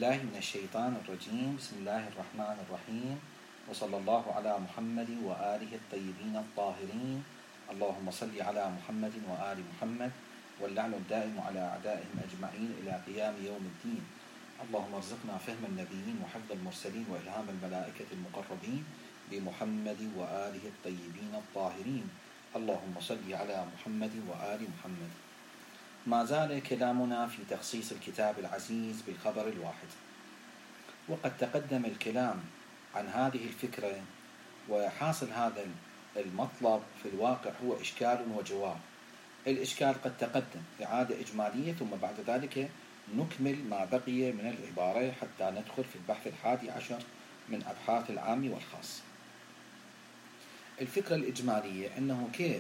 بالله من الشيطان الرجيم. بسم الله الرحمن الرحيم، وصلى الله على محمد وآله الطيبين الطاهرين. اللهم صل على محمد وآل محمد، واللعن الدائم على أعدائهم أجمعين إلى قيام يوم الدين. اللهم ارزقنا فهم النبيين وحفظ المرسلين وإلهام الملائكة المقربين بمحمد وآله الطيبين الطاهرين. اللهم صل على محمد وآل محمد. ما زال كلامنا في تخصيص الكتاب العزيز بالخبر الواحد، وقد تقدم الكلام عن هذه الفكرة، وحاصل هذا المطلب في الواقع هو إشكال وجواب. الإشكال قد تقدم إعادة إجمالية، ثم بعد ذلك نكمل ما بقي من العبارة حتى ندخل في البحث 11 من أبحاث العام والخاص. الفكرة الإجمالية أنه كيف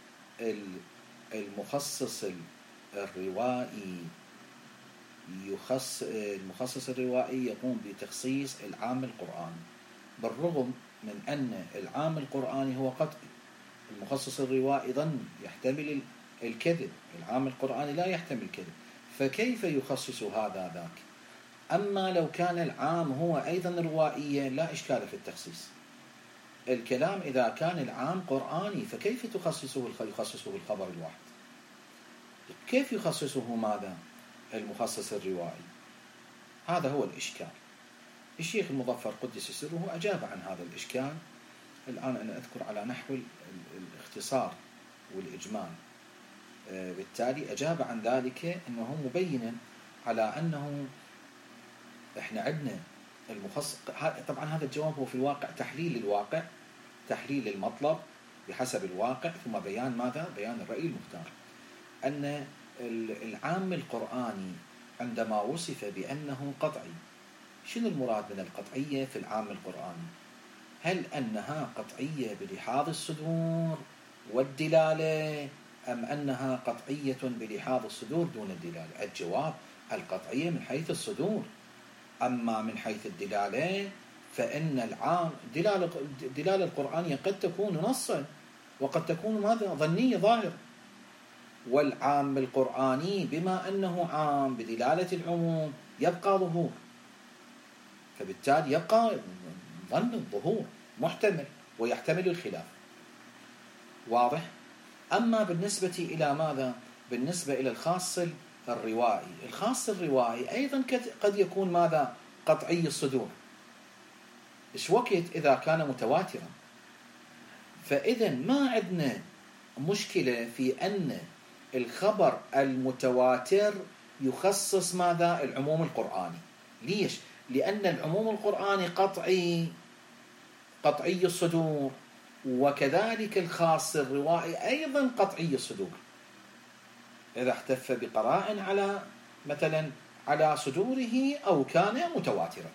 المخصص الروائي المخصص الروائي يقوم بتخصيص العام القرآني، بالرغم من أن العام القرآني هو قطعي. المخصص الروائي ظن يحتمل الكذب، العام القرآني لا يحتمل الكذب، فكيف يخصص هذا ذاك؟ أما لو كان العام هو أيضا روائيا لا إشكال في التخصيص. الكلام إذا كان العام قرآني فكيف يخصصه الخبر الواحد؟ كيف يخصصه ماذا؟ المخصص الروائي. هذا هو الإشكال. الشيخ المظفر قدس سره أجاب عن هذا الإشكال. الآن أنا أذكر على نحو الاختصار والإجمال. بالتالي أجاب عن ذلك أنه مبينا على أنه إحنا عندنا المخصص. طبعا هذا الجواب هو في الواقع تحليل الواقع، تحليل المطلب بحسب الواقع، ثم بيان ماذا؟ بيان الرأي المختار. أن العام القرآني عندما وصف بأنه قطعي، شنو المراد من القطعية في العام القرآني؟ هل أنها قطعية بلحاظ الصدور والدلالة، أم أنها قطعية بلحاظ الصدور دون الدلالة؟ الجواب القطعية من حيث الصدور. أما من حيث الدلالة فإن العام دلالة القرآنية قد تكون نصا وقد تكون ماذا؟ ظنية ظاهر. والعام القرآني بما أنه عام بدلالة العموم يبقى ظهور، فبالتالي يبقى ظن الظهور محتمل ويحتمل الخلاف. واضح؟ أما بالنسبة إلى ماذا؟ بالنسبة إلى الخاص الروائي، الخاص الروائي أيضا قد يكون ماذا؟ قطعي الصدور. إيش وقت إذا كان متواترا؟ فإذا ما عندنا مشكلة في أن الخبر المتواتر يخصص ماذا؟ العموم القرآني. ليش؟ لأن العموم القرآني قطعي الصدور، وكذلك الخاص الروائي أيضا قطعي الصدور إذا احتف بقراء على مثلا على صدوره أو كان متواترا.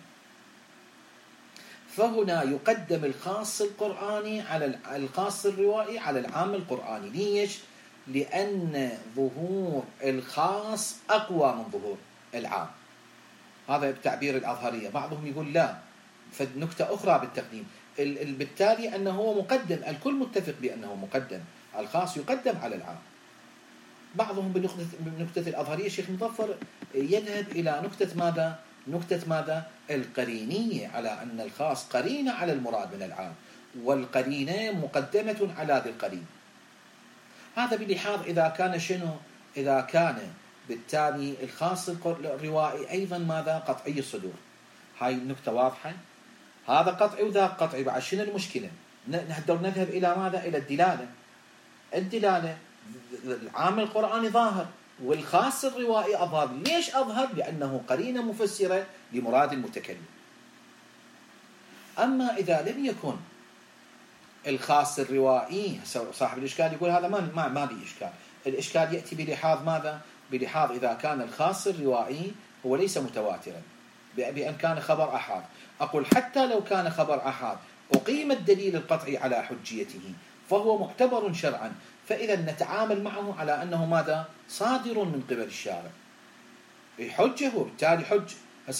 فهنا يقدم الخاص القرآني على الخاص الروائي على العام القرآني. ليش؟ لأن ظهور الخاص أقوى من ظهور العام. هذا بتعبير الأظهرية. بعضهم يقول لا، فنكتة أخرى بالتقديم. بالتالي أنه هو مقدم، الكل متفق بأنه مقدم، الخاص يقدم على العام. بعضهم بنكتة الأظهرية الشيخ مظفر يذهب إلى نكتة ماذا؟ نكتة ماذا؟ القرينية، على أن الخاص قرينة على المراد من العام، والقرينة مقدمة على ذي القرين. هذا بلحاظ إذا كان شنو؟ إذا كان بالتالي الخاص الروائي أيضا ماذا؟ قطعي الصدور. هاي النكتة واضحة؟ هذا قطعي وذاك قطعي. بعد شنو المشكلة؟ نقدر نذهب إلى ماذا؟ إلى الدلالة. الدلالة العام القرآني ظاهر والخاص الروائي أظهر. ليش أظهر؟ لأنه قرينة مفسرة لمراد المتكلم. أما إذا لم يكن الخاص الروائي، صاحب الإشكال يقول هذا ما بي إشكال. الإشكال يأتي بلحاظ ماذا؟ بلحاظ إذا كان الخاص الروائي هو ليس متواترا، بأن كان خبر أحاد. أقول حتى لو كان خبر أحاد أقيم الدليل القطعي على حجيته فهو معتبر شرعا، فإذا نتعامل معه على أنه ماذا؟ صادر من قبل الشارع، حجه، بالتالي حج.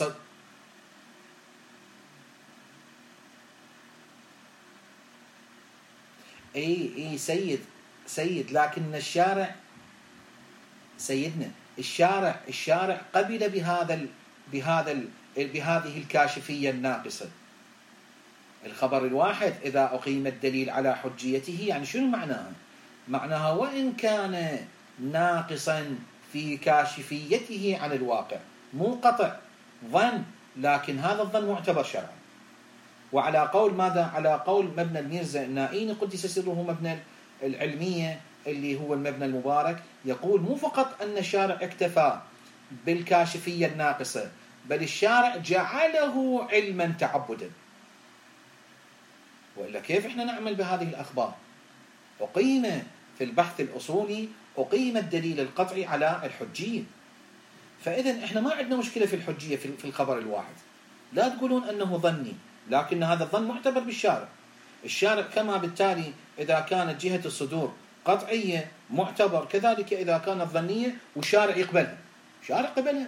اي سيد، لكن الشارع سيدنا الشارع قبل بهذا بهذه الكاشفية الناقصة. الخبر الواحد إذا أقيم الدليل على حجيته، يعني شنو معناها؟ معناها وإن كان ناقصا في كاشفيته عن الواقع، مو قطع، ظن، لكن هذا الظن معتبر شرعا. وعلى قول ماذا؟ على قول مبنى الميرزا النائيني قدس سره، مبنى العلمية اللي هو المبنى المبارك، يقول مو فقط أن الشارع اكتفى بالكاشفية الناقصة، بل الشارع جعله علما تعبدا. وإلا كيف إحنا نعمل بهذه الأخبار؟ أقيم في البحث الأصولي أقيم الدليل القطعي على الحجية. فإذا إحنا ما عندنا مشكلة في الحجية في الخبر الواحد. لا تقولون أنه ظني، لكن هذا الظن معتبر بالشارع. الشارع كما بالتالي إذا كانت جهة الصدور قطعية معتبر، كذلك إذا كانت ظنية والشارع يقبلها، الشارع قبلها.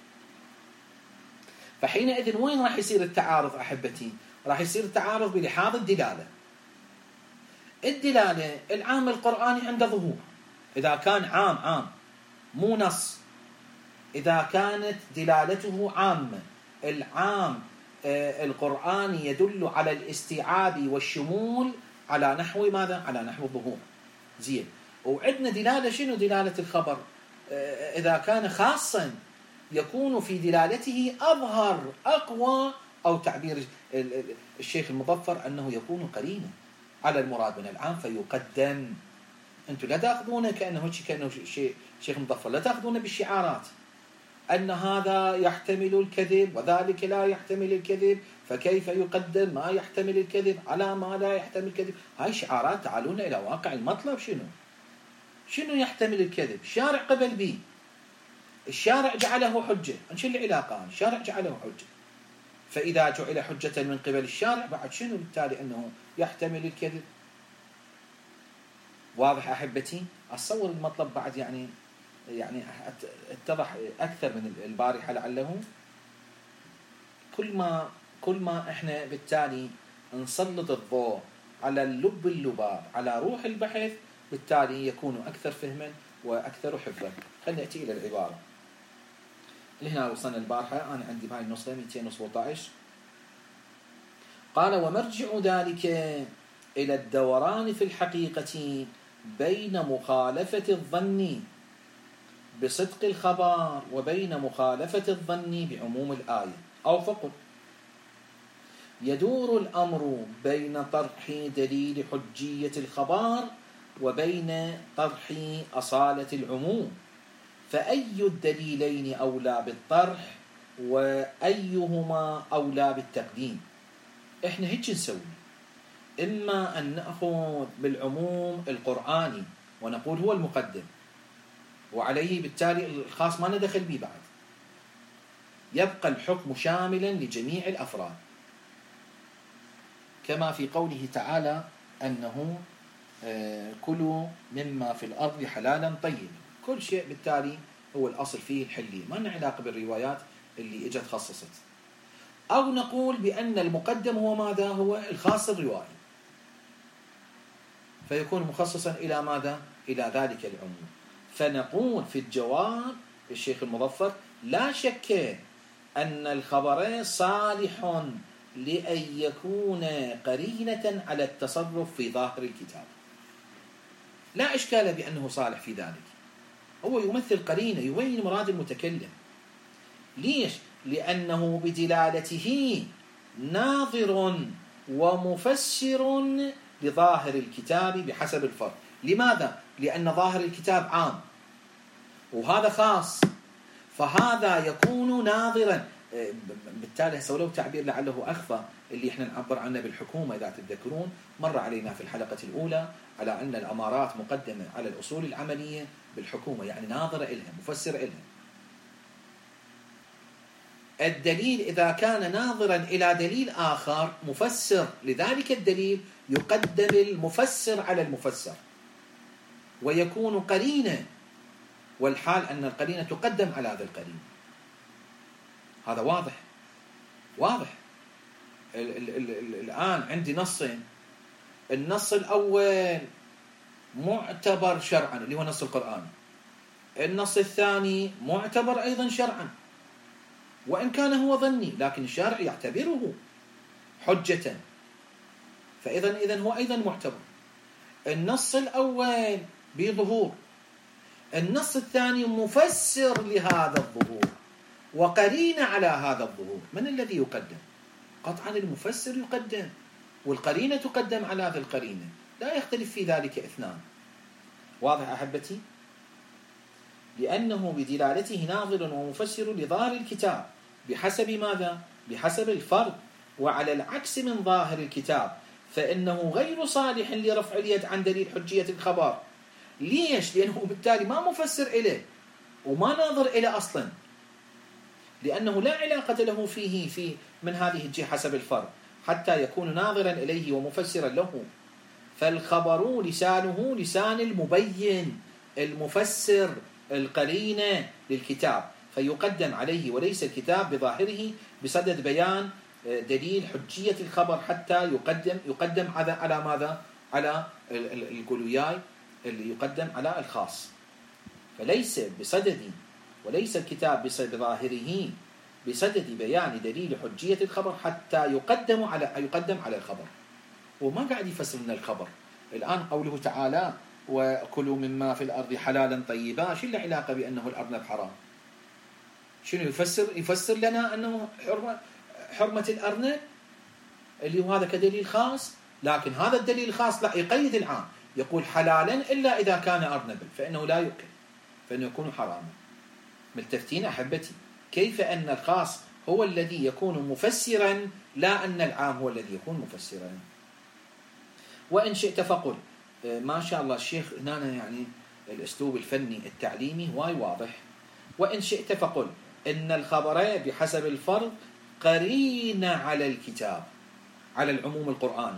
فحينئذ وين راح يصير التعارض أحبتي؟ راح يصير التعارض بلحاظ الدلالة. الدلالة العام القرآني عنده ظهور، إذا كان عام مو نص، إذا كانت دلالته عامة، العام القرآني يدل على الاستيعاب والشمول على نحو ماذا؟ على نحو الظهور. زين. وعندنا دلالة شنو؟ دلالة الخبر إذا كان خاصا يكون في دلالته أظهر أقوى، أو تعبير الشيخ المظفر أنه يكون قرينا على المراد من العام فيقدم. أنتم لا تأخذونه كأنه شيء شيخ مظفر، لا تأخذونه بالشعارات أن هذا يحتمل الكذب وذلك لا يحتمل الكذب، فكيف يقدم ما يحتمل الكذب على ما لا يحتمل الكذب. هاي شعارات. تعالون إلى واقع المطلب. شنو يحتمل الكذب؟ الشارع قبل به، الشارع جعله حجة. شو العلاقة؟ الشارع جعله حجة، فإذا جعل حجة من قبل الشارع بعد شنو بالتالي أنه يحتمل الكذب؟ واضح أحبتي؟ أتصور المطلب بعد يعني اتضح أكثر من البارحة لعله. كل ما إحنا بالتالي نسلط الضوء على اللباب، على روح البحث، بالتالي يكون أكثر فهما وأكثر حفظا. خلينا نأتي إلى العبارة اللي هنا وصلنا البارحة. أنا عندي بهاي النسخة 217. قال: ومرجع ذلك إلى الدوران في الحقيقة بين مخالفة الظن بصدق الخبر وبين مخالفة الظن بعموم الآية. أو فقط يدور الأمر بين طرح دليل حجية الخبر وبين طرح أصالة العموم، فأي الدليلين أولى بالطرح وأيهما أولى بالتقديم؟ إحنا هيك نسوي، إما أن نأخذ بالعموم القرآني ونقول هو المقدم وعليه بالتالي الخاص ما ندخل به بعد، يبقى الحكم شاملا لجميع الأفراد، كما في قوله تعالى أنه كلوا مما في الأرض حلالا طيبا. كل شيء بالتالي هو الأصل فيه الحلية، ما لنا علاقة بالروايات اللي اجت خصصت. أو نقول بأن المقدم هو ماذا؟ هو الخاص الروائي، فيكون مخصصا إلى ماذا؟ إلى ذلك العموم. فنقول في الجواب الشيخ المظفر: لا شك أن الخبر صالح لأن يكون قرينة على التصرف في ظاهر الكتاب، لا إشكال بأنه صالح في ذلك، هو يمثل قرينة يبين مراد المتكلم. ليش؟ لأنه بدلالته ناظر ومفسر لظاهر الكتاب بحسب الفرق. لماذا؟ لأن ظاهر الكتاب عام وهذا خاص، فهذا يكون ناظرا. بالتالي سولوا تعبير لعله أخفى اللي احنا نعبر عنه بالحكومة. إذا تتذكرون مر علينا في الحلقة الأولى على أن الأمارات مقدمة على الأصول العملية بالحكومة، يعني ناظرة إلها مفسر إلها. الدليل إذا كان ناظرا إلى دليل آخر مفسر لذلك الدليل يقدم المفسر على المفسر ويكون قرينة، والحال أن القرينة تقدم على هذا القرين. هذا واضح. الآن عندي نصين، النص الأول معتبر شرعا اللي هو نص القرآن، النص الثاني معتبر أيضا شرعا. وإن كان هو ظني، لكن الشارع يعتبره حجة، فإذا هو أيضا معتبر. النص الأول بظهور، النص الثاني مفسر لهذا الظهور وقرين على هذا الظهور، من الذي يقدم؟ قطعا المفسر يقدم، والقرينة تقدم على هذه القرينة، لا يختلف في ذلك اثنان. واضح أحبتي؟ لأنه بدلالته ناظر ومفسر لظاهر الكتاب بحسب ماذا؟ بحسب الفرض، وعلى العكس من ظاهر الكتاب فإنه غير صالح لرفع اليد عن دليل حجية الخبر. ليش؟ لأنه بالتالي ما مفسر إليه وما ناظر إليه أصلا، لأنه لا علاقة له فيه من هذه الجهة حسب الفرض حتى يكون ناظرا إليه ومفسرا له. فالخبر لسانه لسان المبين المفسر القرينة للكتاب، فيقدم عليه وليس الكتاب بظاهره بصدد بيان دليل حجية الخبر حتى يقدم على ماذا؟ على القلوياي اللي يقدم على الخاص. فليس بصدد، وليس الكتاب بظاهره بصدد بيان دليل حجية الخبر حتى يقدم على الخبر. وما قاعد يفسر لنا الخبر. الآن قوله تعالى وكلوا مما في الأرض حلالا طيبا، شو له علاقة بأنه الأرنب حرام؟ شنو يفسر لنا أنه حرمة الأرنب اللي هو هذا كدليل خاص، لكن هذا الدليل الخاص لا يقيد العام، يقول حلالا إلا إذا كان أرنبا فإنه لا يؤكل، فإنه يكون حراما. ملتفتين أحبتي كيف أن الخاص هو الذي يكون مفسرا، لا أن العام هو الذي يكون مفسرا. وإن شئت فقل، ما شاء الله الشيخ هنا يعني الأسلوب الفني التعليمي واي واضح. وإن شئت فقل إن الخبر بحسب الفرض قرين على الكتاب، على العموم القرآني،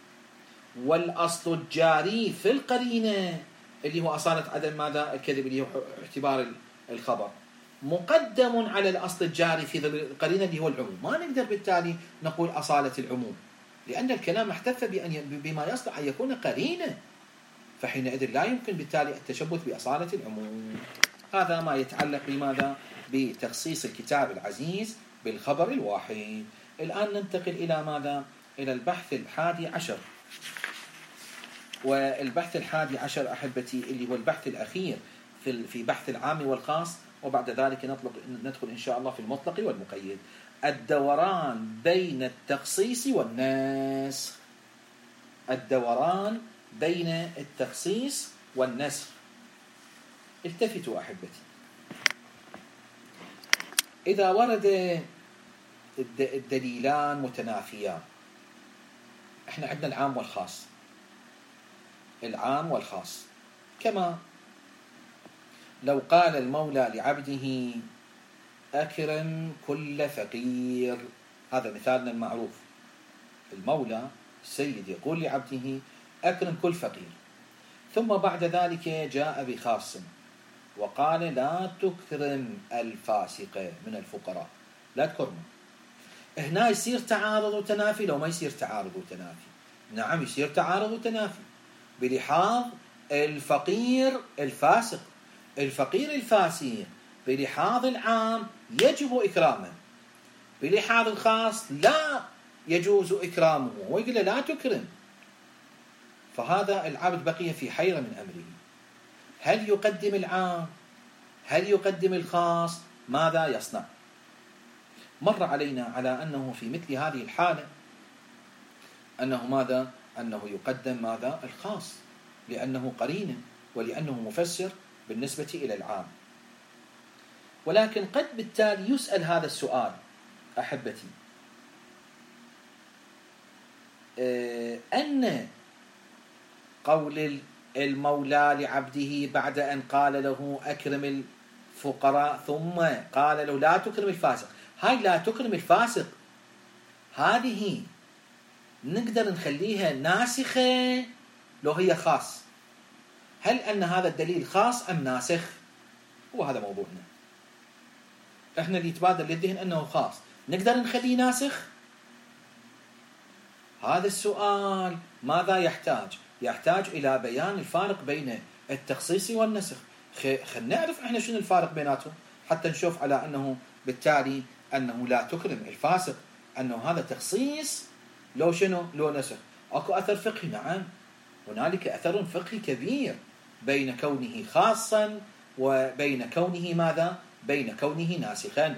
والأصل الجاري في القرينة اللي هو أصالة عدم ماذا؟ الكذب، اللي هو اعتبار الخبر، مقدم على الأصل الجاري في القرينة اللي هو العموم. ما نقدر بالتالي نقول أصالة العموم، لأن الكلام احتف بما يصلح أن يكون قرينة، فحينئذ لا يمكن بالتالي التشبث بأصالة العموم. هذا ما يتعلق بماذا؟ بتخصيص الكتاب العزيز بالخبر الواحد. الآن ننتقل إلى ماذا؟ إلى البحث 11. والبحث 11 أحبتي اللي هو البحث الأخير في بحث العام والخاص، وبعد ذلك ندخل إن شاء الله في المطلق والمقيد. الدوران بين التخصيص والنسخ. الدوران بين التخصيص والنسخ. التفتوا أحبتي، إذا ورد الدليلان متنافيان، احنا عندنا العام والخاص، العام والخاص، كما لو قال المولى لعبده أكرم كل فقير، هذا مثالنا المعروف. المولى السيد يقول لعبده أكرم كل فقير، ثم بعد ذلك جاء بخاص وقال لا تكرم الفاسق من الفقراء، لا تكرمه. هنا يصير تعارض وتنافي لو ما يصير تعارض وتنافي؟ نعم يصير تعارض وتنافي بلحاظ الفقير الفاسق. الفقير الفاسق بلحاظ العام يجب إكرامه، بلحاظ الخاص لا يجوز إكرامه، ويقول لا تكرم. فهذا العبد بقي في حيرة من أمره، هل يقدم العام؟ هل يقدم الخاص؟ ماذا يصنع؟ مر علينا على أنه في مثل هذه الحالة أنه ماذا؟ أنه يقدم ماذا؟ الخاص، لأنه قرينة ولأنه مفسر بالنسبة إلى العام. ولكن قد بالتالي يسأل هذا السؤال أحبتي، أن قول المولى لعبده بعد أن قال له أكرم الفقراء ثم قال له لا تكرم الفاسق، هاي لا تكرم الفاسق هذه نقدر نخليها ناسخة لو هي خاص؟ هل أن هذا الدليل خاص أم ناسخ؟ هو هذا موضوعنا. احنا اللي يتبادر للذهن أنه خاص، نقدر نخليه ناسخ؟ هذا السؤال ماذا يحتاج؟ يحتاج إلى بيان الفارق بين التخصيص والنسخ. خلينا نعرف احنا شنو الفارق بيناتهم حتى نشوف على أنه بالتالي أنه لا تكرم الفاسق، أنه هذا تخصيص لو شنو؟ لو نسخ. أكو أثر فقهي، نعم، هنالك أثر فقهي كبير بين كونه خاصا وبين كونه ماذا؟ بين كونه ناسخا.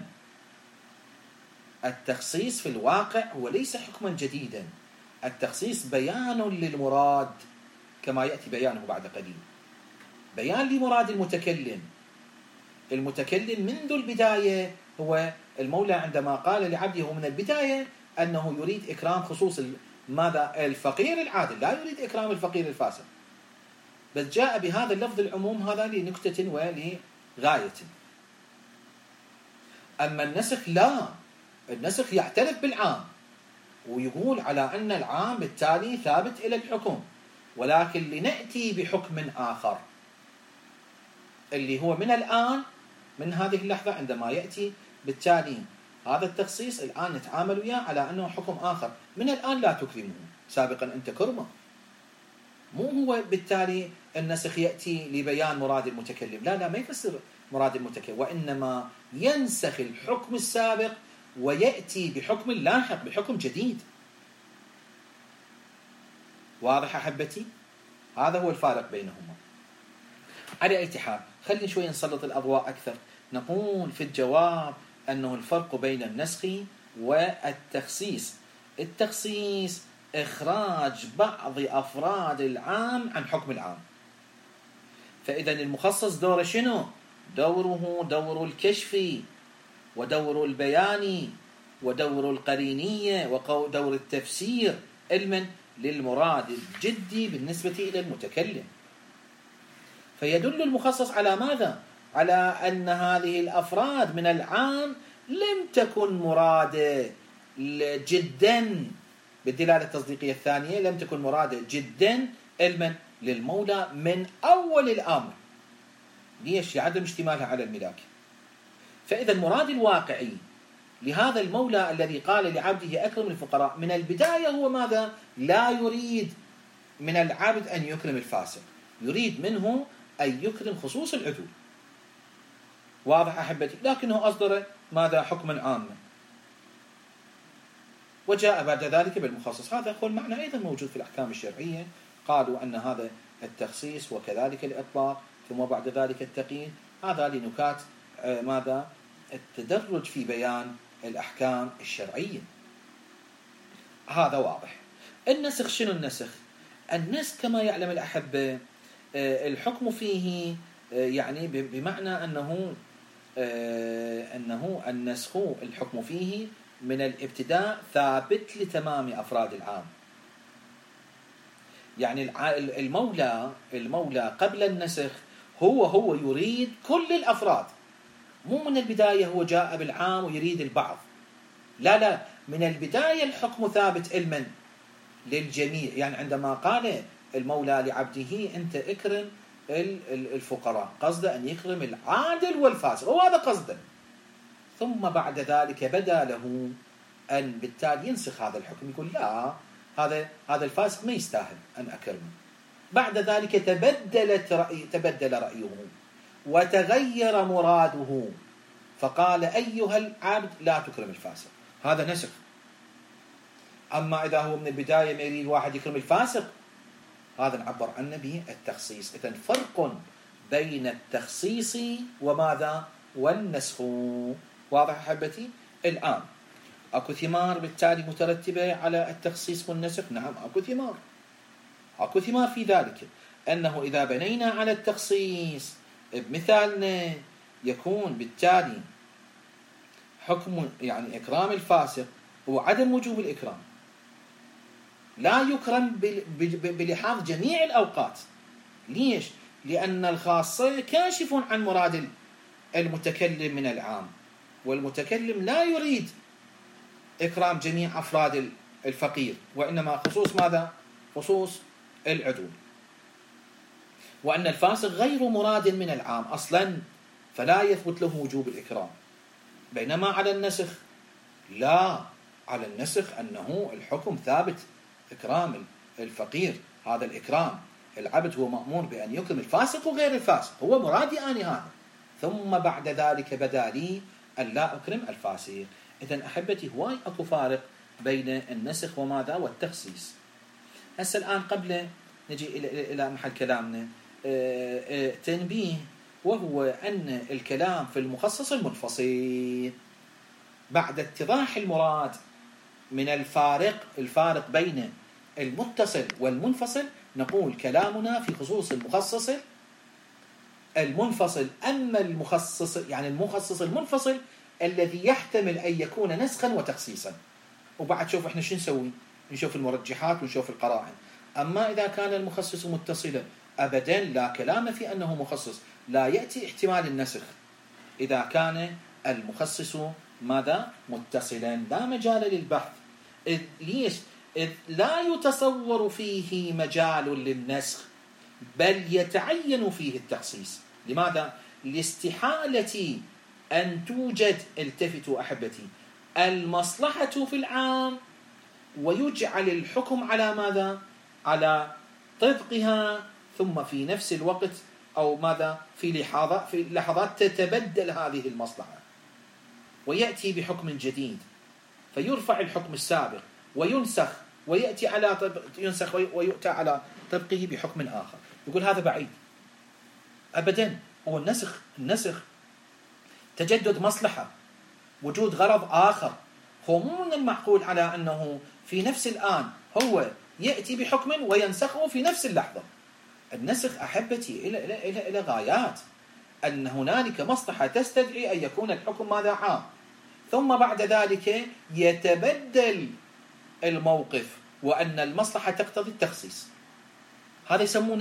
التخصيص في الواقع هو ليس حكما جديدا، التخصيص بيان للمراد كما يأتي بيانه بعد قليل، بيان لمراد المتكلم. المتكلم منذ البداية هو المولى عندما قال لعبده من البداية أنه يريد إكرام خصوص ماذا؟ الفقير العادل، لا يريد إكرام الفقير الفاسق، بس جاء بهذا اللفظ العموم هذا لنكتة ولغاية. أما النسخ لا، النسخ يعترف بالعام ويقول على أن العام بالتالي ثابت إلى الحكم، ولكن لنأتي بحكم آخر اللي هو من الآن، من هذه اللحظة عندما يأتي بالتالي هذا التخصيص الآن نتعامل وياه على أنه حكم آخر. من الآن لا تكرمه، سابقا أنت كرمه. مو هو بالتالي النسخ يأتي لبيان مراد المتكلم، لا ما يفسر مراد المتكلم، وإنما ينسخ الحكم السابق ويأتي بحكم لاحق، بحكم جديد. واضح أحبتي؟ هذا هو الفارق بينهما. على أي حال خلينا شوي نسلط الأضواء أكثر. نقول في الجواب أنه الفرق بين النسخ والتخصيص. التخصيص إخراج بعض أفراد العام عن حكم العام، فإذا المخصص دوره شنو؟ دوره دور الكشف، ودور البيان، ودور القرينية، ودور التفسير علما للمراد الجدي بالنسبة إلى المتكلم. فيدل المخصص على ماذا؟ على أن هذه الأفراد من العام لم تكن مرادة جدا، بالدلالة التصديقية الثانية لم تكن مرادة جدا علما للمولى من أول الأمر. ليش؟ لعدم اشتمالها على الملاك. فإذا المراد الواقعي لهذا المولى الذي قال لعبده أكرم الفقراء من البداية هو ماذا؟ لا يريد من العبد أن يكرم الفاسق، يريد منه أن يكرم خصوص العدول. واضح أحبتي؟ لكنه أصدر ماذا؟ حكما عاما، وجاء بعد ذلك بالمخصص. هذا هو المعنى أيضا موجود في الأحكام الشرعية، قالوا أن هذا التخصيص وكذلك الإطلاق ثم بعد ذلك التقييد، هذا لنكات ماذا؟ التدرج في بيان الأحكام الشرعية. هذا واضح. النسخ شنو النسخ؟ النسخ كما يعلم الأحبة الحكم فيه يعني بمعنى أنه النسخ الحكم فيه من الابتداء ثابت لتمام أفراد العام. يعني المولى قبل النسخ هو يريد كل الأفراد، مو من البداية هو جاء بالعام ويريد البعض، لا، من البداية الحكم ثابت علما للجميع. يعني عندما قال المولى لعبده أنت اكرم الفقراء، قصده أن يكرم العادل والفاسق، وهذا قصده. ثم بعد ذلك بدا له أن بالتالي ينسخ هذا الحكم، يقول لا، هذا الفاسق ما يستاهل أن أكرمه. بعد ذلك تبدل رأيه وتغير مراده، فقال أيها العبد لا تكرم الفاسق، هذا نسخ. أما إذا هو من البداية ما يريد واحد يكرم الفاسق، هذا نعبر عنه به التخصيص. إذن فرق بين التخصيص وماذا؟ والنسخ. واضح أحبتي؟ الآن أكو ثمار بالتالي مترتبة على التخصيص والنسخ؟ نعم أكو ثمار في ذلك، أنه إذا بنينا على التخصيص بمثالنا يكون بالتالي حكم يعني إكرام الفاسق هو عدم وجوب الإكرام، لا يكرم بلحاظ جميع الأوقات. ليش؟ لأن الخاصة كاشف عن مراد المتكلم من العام، والمتكلم لا يريد إكرام جميع أفراد الفقير، وإنما خصوص ماذا؟ خصوص العدول. وأن الفاسق غير مراد من العام أصلا، فلا يثبت له وجوب الإكرام. بينما على النسخ لا، على النسخ أنه الحكم ثابت إكرام الفقير، هذا الإكرام العبد هو مأمور بأن يكرم الفاسق وغير الفاسق، هو مرادي آني هذا. ثم بعد ذلك بدا لي أن لا أكرم الفاسق. إذن أحبتي هواي أكو فارق بين النسخ وماذا والتخصيص. هسه الآن قبل نجي إلى محل كلامنا تنبيه، وهو أن الكلام في المخصص المنفصل بعد اتضاح المراد من الفارق بين المتصل والمنفصل، نقول كلامنا في خصوص المخصص المنفصل. أما المخصص يعني المخصص المنفصل الذي يحتمل أن يكون نسخا وتخصيصا. وبعد شوف احنا شو نسوي، نشوف المرجحات ونشوف القرائن. أما إذا كان المخصص متصلا أبدا لا كلام في أنه مخصص، لا يأتي احتمال النسخ إذا كان المخصص ماذا متصلا، لا مجال للبحث. ليش؟ إذ لا يتصور فيه مجال للنسخ بل يتعين فيه التخصيص. لماذا؟ لاستحالة أن توجد، التفتوا أحبتي، المصلحة في العام ويجعل الحكم على ماذا؟ على طبقها، ثم في نفس الوقت أو ماذا في لحظات تتبدل هذه المصلحة ويأتي بحكم جديد، فيرفع الحكم السابق وينسخ ويأتي ينسخ ويؤتى على طبقه بحكم آخر. يقول هذا بعيد. أبدا، هو النسخ تجدد مصلحة، وجود غرض آخر. هو مو من المعقول على أنه في نفس الآن هو يأتي بحكم وينسخه في نفس اللحظة. النسخ أحبتي إلى غايات، أن هنالك مصلحة تستدعي أن يكون الحكم ماذا عام، ثم بعد ذلك يتبدل الموقف وأن المصلحة تقتضي التخصيص. هذا يسموه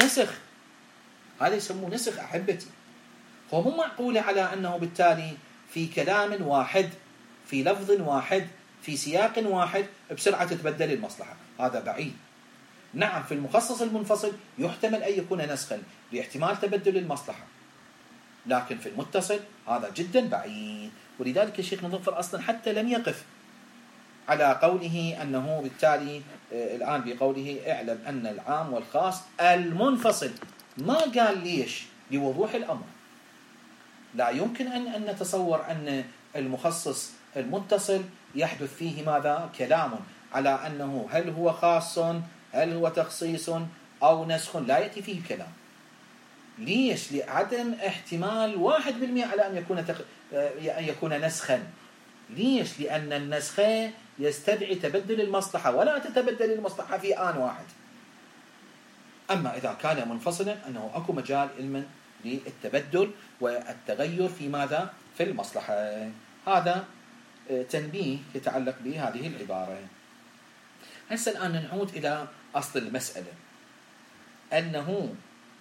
نسخ أحبتي. هو مو معقول على أنه بالتالي في كلام واحد، في لفظ واحد، في سياق واحد بسرعة تتبدل المصلحة. هذا بعيد. نعم، في المخصص المنفصل يحتمل أن يكون نسخا لاحتمال تبدل المصلحة، لكن في المتصل هذا جدا بعيد. ولذلك الشيخ مظفر أصلا حتى لم يقف على قوله أنه بالتالي الآن بقوله اعلم أن العام والخاص المنفصل. ما قال ليش؟ لوضوح الأمر. لا يمكن أن نتصور أن المخصص المتصل يحدث فيه ماذا؟ كلام على أنه هل هو خاص، هل هو تخصيص أو نسخ، لا يأتي فيه كلام. ليش؟ لعدم احتمال 1% على أن يكون نسخا. ليش؟ لأن النسخ يستدعي تبدل المصلحة، ولا تتبدل المصلحة في آن واحد. أما إذا كان منفصلا أنه أكو مجال علما للتبدل والتغير في ماذا؟ في المصلحة. هذا تنبيه يتعلق بهذه العبارة. هسه الآن نعود إلى أصل المسألة، أنه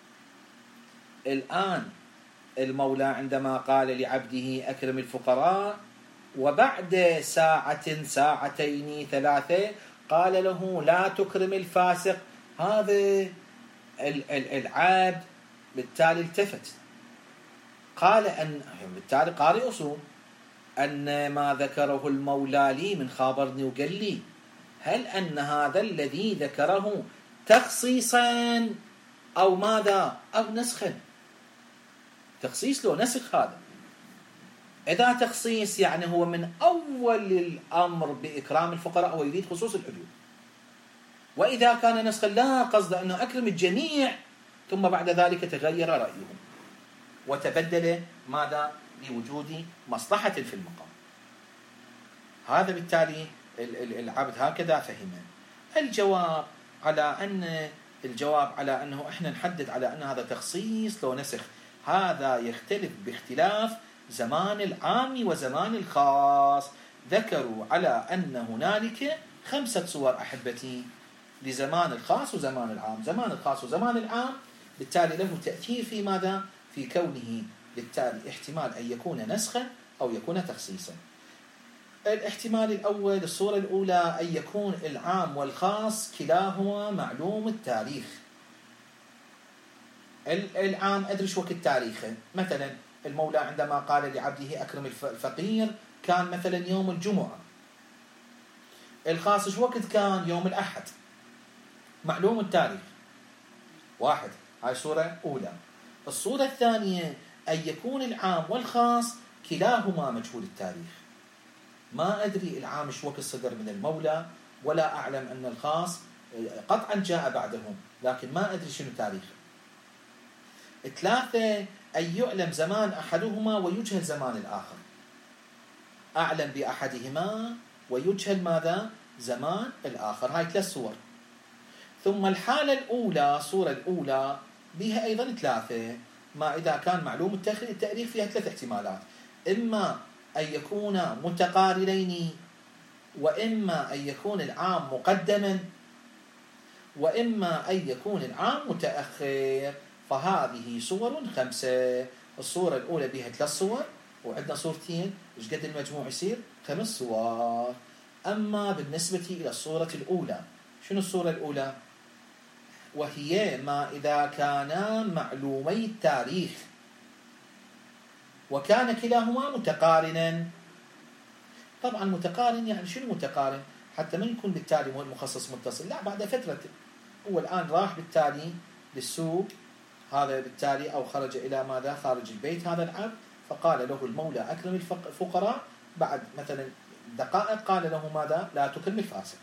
الآن المولى عندما قال لعبده أكرم الفقراء، وبعد ساعة ساعتين ثلاثة قال له لا تكرم الفاسق، هذا العبد بالتالي التفت، قال أن بالتالي قارئ أصول أن ما ذكره المولى لي من خابرني وقال لي، هل أن هذا الذي ذكره تخصيصا أو ماذا أو نسخا؟ تخصيص له نسخ. هذا إذا تخصيص يعني هو من أول الأمر بإكرام الفقراء هو يريد خصوص الحدود، وإذا كان نسخا لا قصد أنه أكرم الجميع ثم بعد ذلك تغير رأيهم وتبدل ماذا؟ لوجود مصلحة في المقام. هذا بالتالي العبد هكذا فهمه. الجواب على أنه إحنا نحدد على أن هذا تخصيص لو نسخ، هذا يختلف باختلاف زمان العام وزمان الخاص. ذكروا على أن هنالك 5 صور أحبتي لزمان الخاص وزمان العام. زمان الخاص وزمان العام بالتالي له تأثير في ماذا؟ في كونه بالتالي احتمال أن يكون نسخا أو يكون تخصيصا. الاحتمال الأول، الصورة الأولى، أن يكون العام والخاص كلاهما معلوم التاريخ. العام أدري شو وقت تاريخه، مثلا المولى عندما قال لعبده أكرم الفقير كان مثلا يوم الجمعة. الخاص شو وقت كان؟ يوم الأحد، معلوم التاريخ. واحد، هاي صورة أولى. الصورة الثانية أن يكون العام والخاص كلاهما مجهول التاريخ. ما أدري العام شو وقت صدر من المولى، ولا أعلم أن الخاص قطعا جاء بعدهم، لكن ما أدري شنو تاريخه. 3 أن يعلم زمان أحدهما ويجهل زمان الآخر. أعلم بأحدهما ويجهل ماذا؟ زمان الآخر. هاي 3 صور. ثم الحالة الأولى، الصورة الأولى بها أيضا 3. ما إذا كان معلوم التاريخ فيها 3 احتمالات: إما أن يكون متقارنين، وإما أن يكون العام مقدما، وإما أن يكون العام متأخر. فهذه صور 5. الصورة الأولى بها 3 صور، وعندنا صورتين، إيش قد المجموع يصير؟ 5 صور. أما بالنسبة إلى الصورة الأولى، شنو الصورة الأولى؟ وهي ما إذا كانا معلومي التاريخ وكان كلاهما متقارنا. طبعا متقارن يعني شنو متقارن؟ حتى ما يكون بالتالي هو المخصص متصل، لا، بعد فترة هو الآن راح بالتالي للسوق، هذا بالتالي أو خرج إلى ماذا؟ خارج البيت هذا العبد، فقال له المولى أكرم الفقراء، بعد مثلا دقائق قال له ماذا؟ لا تكرم الفاسق.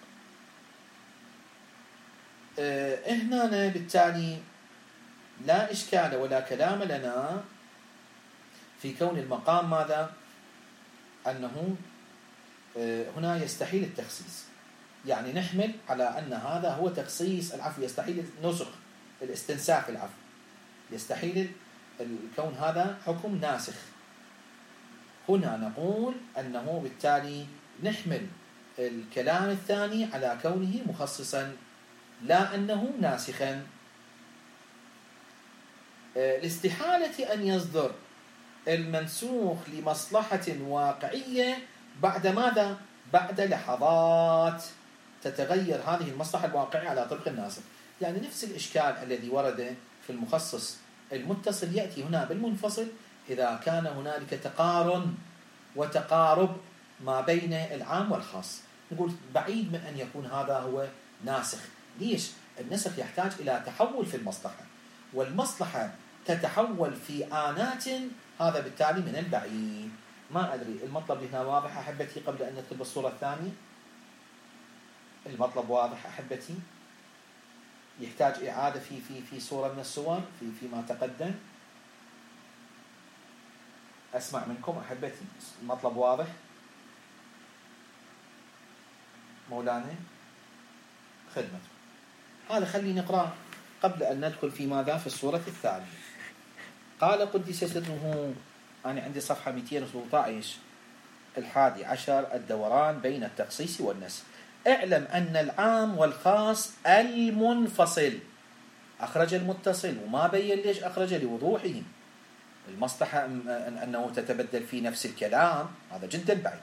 هنا بالتالي لا إشكال ولا كلام لنا في كون المقام ماذا؟ أنه هنا يستحيل التخصيص، يعني نحمل على أن هذا هو تخصيص العفو، يستحيل النسخ الاستنساخ العفو، يستحيل الكون هذا حكم ناسخ. هنا نقول أنه بالتالي نحمل الكلام الثاني على كونه مخصصا لا أنه ناسخا. الاستحالة أن يصدر المنسوخ لمصلحة واقعية بعد ماذا؟ بعد لحظات تتغير هذه المصلحة الواقعية على طبق الناسخ. يعني نفس الإشكال الذي ورد في المخصص المتصل يأتي هنا بالمنفصل إذا كان هنالك تقارن وتقارب ما بين العام والخاص. نقول بعيد من أن يكون هذا هو ناسخ. ليش؟ النسخ يحتاج إلى تحول في المصلحة، والمصلحة تتحول في آنات، هذا بالتالي من البعيد. ما أدري المطلب هنا واضح أحبتي قبل أن ندخل بالصورة الثانية؟ المطلب واضح أحبتي؟ يحتاج إعادة في صورة من الصور فيما تقدم؟ أسمع منكم أحبتي، المطلب واضح؟ مولانا خدمته. هذا خلينا نقرأ قبل أن ندخل في ماذا؟ في الصورة الثانية. قال قدس سره، أنا عندي صفحة 217، 11 الدوران بين التخصيص والنسخ. اعلم أن العام والخاص المنفصل أخرج المتصل، وما بين ليش أخرج، لوضوحه المصلحة أنه تتبدل في نفس الكلام، هذا جدا بعيد.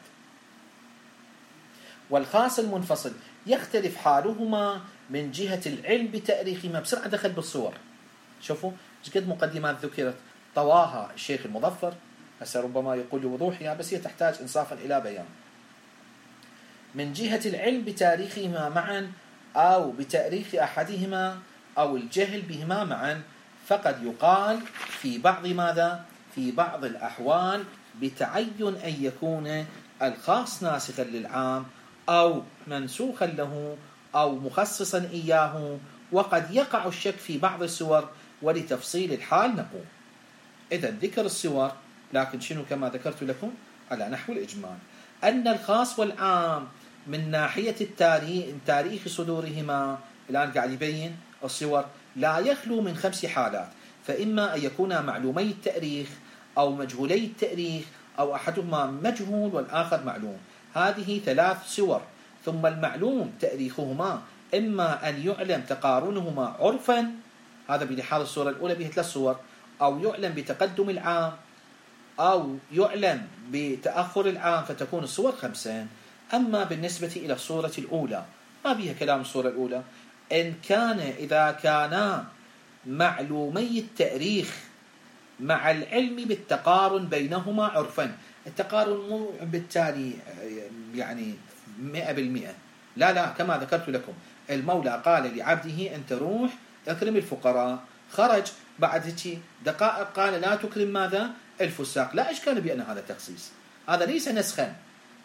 والخاص المنفصل يختلف حالهما من جهة العلم بتاريخهما. بسرعة دخل بالصور، شوفوا ايش قد مقدمات ذكرت، طواها الشيخ المظفر، هسه ربما يقول لوضوحها بس هي تحتاج إنصافا إلى بيان. من جهة العلم بتاريخهما معا أو بتاريخ أحدهما أو الجهل بهما معا، فقد يقال في بعض ماذا؟ في بعض الأحوال بتعين أن يكون الخاص ناسخا للعام أو منسوخا له أو مخصصا إياه، وقد يقع الشك في بعض الصور، ولتفصيل الحال نقول إذا ذكر الصور، لكن شنو كما ذكرت لكم على نحو الإجمال أن الخاص والعام من ناحية تاريخ صدورهما، الآن قاعد يبين الصور، لا يخلو من 5 حالات، فإما أن يكونا معلومي التاريخ أو مجهولي التاريخ أو أحدهما مجهول والآخر معلوم. هذه 3 صور. ثم المعلوم تاريخهما إما أن يعلم تقارنهما عرفا، هذا بلحاظ الصورة الأولى بها 3 صور، أو يعلم بتقدم العام، أو يعلم بتأخر العام، فتكون الصور 5. أما بالنسبة إلى الصورة الأولى ما بها كلام. الصورة الأولى إذا كانا معلومي التاريخ مع العلم بالتقارن بينهما عرفا. التقارن مو بالتالي يعني 100%، لا، كما ذكرت لكم المولى قال لعبده أنت روح أكرم الفقراء، خرج بعد هيك دقائق قال لا تكرم ماذا؟ الفساق. لا إشكال بأن هذا تخصيص، هذا ليس نسخا،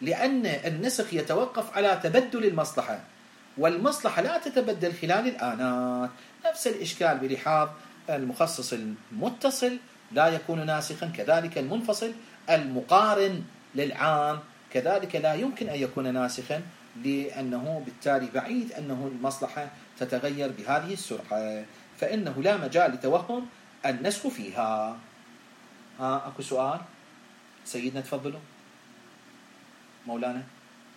لأن النسخ يتوقف على تبدل المصلحة، والمصلحة لا تتبدل خلال الآنات. نفس الإشكال بلحاظ المخصص المتصل لا يكون ناسخا، كذلك المنفصل المقارن للعام كذلك لا يمكن أن يكون ناسخا، لأنه بالتالي بعيد أنه المصلحة تتغير بهذه السرعة، فإنه لا مجال لتوهم النسخ فيها. أكو سؤال سيدنا، تفضلوا مولانا.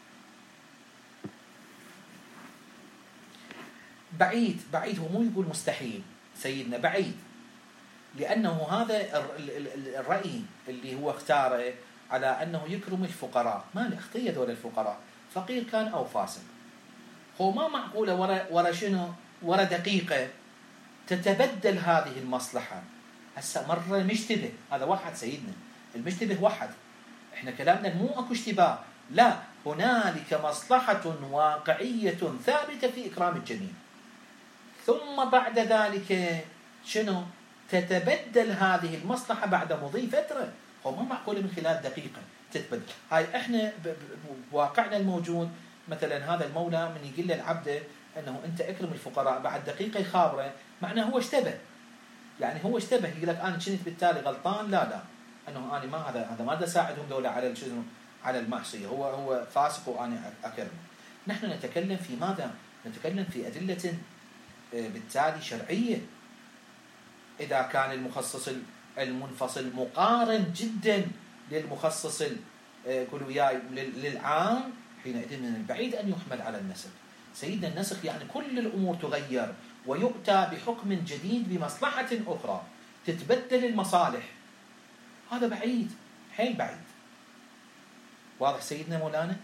بعيد هو مو يقول مستحيل سيدنا، بعيد، لأنه هذا الرأي اللي هو اختاره على أنه يكرم الفقراء، ما اختي هذول الفقراء، فقير كان أو فاسق، هو ما معقولة ورا شنو، ورا دقيقة تتبدل هذه المصلحة. هسه مرة مشتبه، هذا واحد سيدنا، المشتبه واحد، احنا كلامنا مو اكو اشتباه، لا، هنالك مصلحة واقعية ثابتة في إكرام الجميع، ثم بعد ذلك شنو، تتبدل هذه المصلحة بعد مضي فترة، هو ما معقول من خلال دقيقة تتبدل. هاي احنا بواقعنا الموجود، مثلا هذا المولى من يقول للعبد انه انت اكرم الفقراء، بعد دقيقة يخابره، معناه هو اشتبه، يعني هو اشتبه، يقول لك انا كنت بالتالي غلطان، لا انه انا ما هذا ما اساعدهم دولة على على المعصية، هو فاسق وانا اكرمه. نحن نتكلم في ماذا؟ نتكلم في أدلة بالتالي شرعية. إذا كان المخصص المنفصل مقارن جدا للمخصص قولوا وياي للعام، حينئذ من البعيد أن يحمل على النسخ. سيدنا النسخ يعني كل الأمور تغير ويؤتى بحكم جديد بمصلحة أخرى، تتبدل المصالح، هذا بعيد، حيل بعيد. واضح سيدنا مولانا؟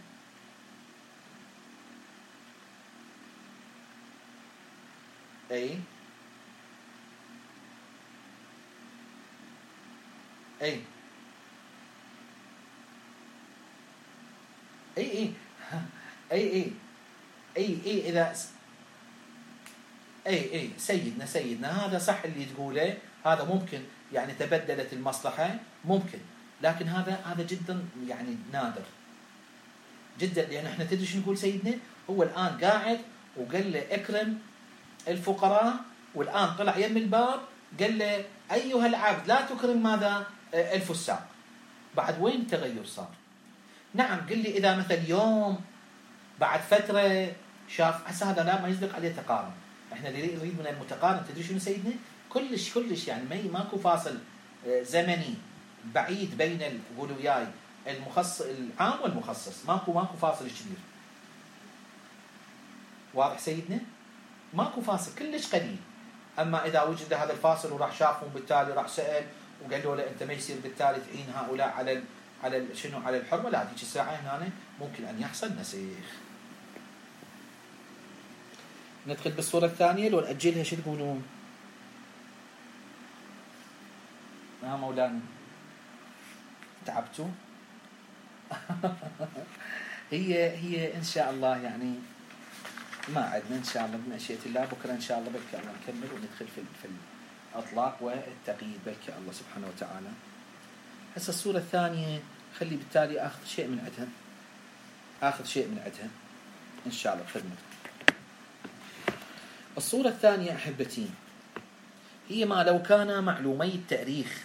أي أي أي أي أي أي أي إذا أي سيدنا هذا صح اللي تقوله، هذا ممكن يعني تبدلت المصلحة، ممكن، لكن هذا جدا يعني نادر جدا، لأن احنا تدري شو نقول سيدنا، هو الآن قاعد وقال له اكرم الفقراء، والآن طلع يم الباب قال له أيها العبد لا تكرم ماذا؟ الفساق. بعد وين التغير صار؟ نعم قل لي إذا مثل يوم بعد فترة شاف، هسه هذا لا ما يصدق عليه تقارن. احنا اللي نريد من المتقارن تدري شنو سيدنا؟ كلش يعني ماكو فاصل زمني بعيد بين قولوا وياي المخصص العام والمخصص، ماكو فاصل كبير. واضح سيدنا؟ ماكو فاصل، كلش قليل. اما اذا وجد هذا الفاصل وراح شافهم بالتالي راح سأل وقالوا له انت ما يصير بالتالي تعين هؤلاء على شنو، على الحرمه، لا هذيك الساعه هنا ممكن ان يحصل نسيخ. ندخل بالصوره الثانيه لو ناجلها، شو تقولون؟ مولانا تعبتوا؟ هي ان شاء الله يعني ما عندنا ان شاء الله بمشيئة الله، بكره ان شاء الله بلكي الله نكمل وندخل في الاطلاق والتقييد بلكي الله سبحانه وتعالى. هسه الصورة الثانية خلي بالتالي اخذ شيء من عندها ان شاء الله بخدمة. الصورة الثانية احبتي هي ما لو كان معلومي التاريخ،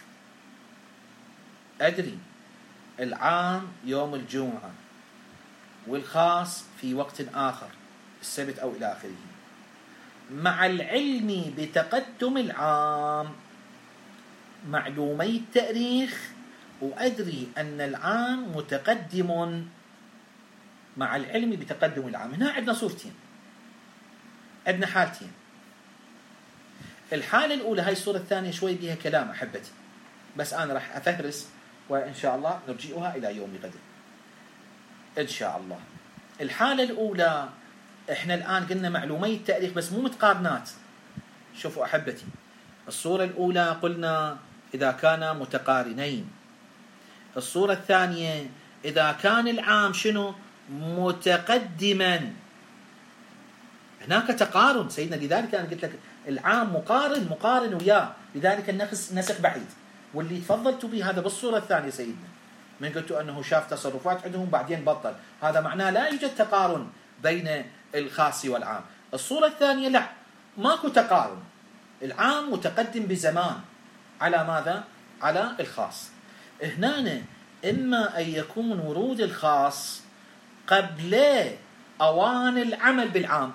ادري العام يوم الجمعة والخاص في وقت آخر السبت أو إلى آخره، مع العلم بتقدم العام، معلومي التاريخ وأدري أن العام متقدم مع العلم بتقدم العام. هنا عندنا صورتين، عندنا حالتين. الحالة الأولى هاي الصورة الثانية شوي بها كلام أحبتي، بس أنا راح أفهرس وإن شاء الله نرجئها إلى يوم غد إن شاء الله. الحالة الأولى إحنا الآن قلنا معلومي التاريخ بس مو متقارنات. شوفوا أحبتي، الصورة الأولى قلنا إذا كان متقارنين، الصورة الثانية إذا كان العام شنو؟ متقدما. هناك تقارن سيدنا، لذلك أنا قلت لك العام مقارن وياه، لذلك النسخ بعيد، واللي تفضلت به هذا بالصورة الثانية سيدنا. من قلت أنه شاف تصرفات عندهم بعدين بطل، هذا معناه لا يوجد تقارن بين الخاص والعام. الصورة الثانية لا، ماكو تقارن، العام متقدم بزمان على ماذا؟ على الخاص. هنا إما أن يكون ورود الخاص قبل أوان العمل بالعام،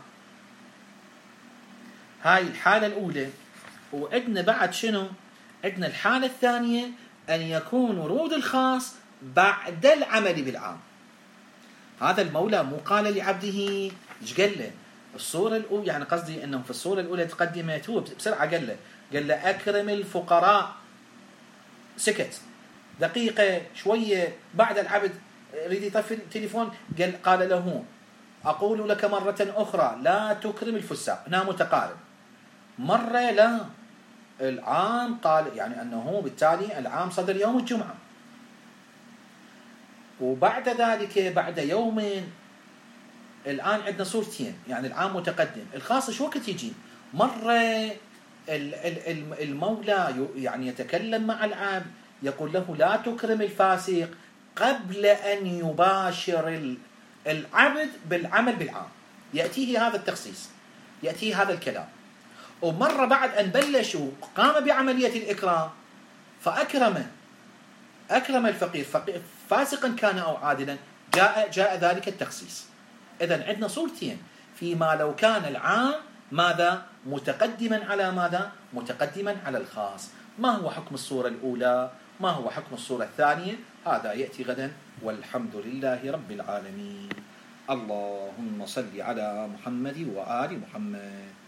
هاي الحالة الأولى. وعندنا بعد شنو؟ عندنا الحالة الثانية أن يكون ورود الخاص بعد العمل بالعام. هذا المولى مو قال لعبده ايش قال له؟ الصورة الأولى، يعني قصدي أنه في الصورة الأولى تقدمت هو بسرعة قال له أكرم الفقراء، سكت دقيقة شوية بعد العبد يريد يطفي التليفون، قال له أقول لك مرة أخرى لا تكرم الفساق. هنا متقارب. مرة لا، العام قال يعني أنه بالتالي العام صدر يوم الجمعة، وبعد ذلك بعد يومين الآن عندنا صورتين، يعني العام متقدم. الخاص شو وقت يجي؟ مرة المولى يعني يتكلم مع العبد يقول له لا تكرم الفاسق قبل أن يباشر العبد بالعمل بالعام، يأتيه هذا التخصيص، يأتيه هذا الكلام. ومرة بعد أن بلش وقام بعملية الإكرام أكرم الفقير فاسقا كان أو عادلا، جاء ذلك التخصيص. إذن عندنا صورتين، فيما لو كان العام ماذا؟ متقدما على ماذا؟ متقدما على الخاص. ما هو حكم الصورة الأولى؟ ما هو حكم الصورة الثانية؟ هذا يأتي غدا، والحمد لله رب العالمين. اللهم صل على محمد وآل محمد.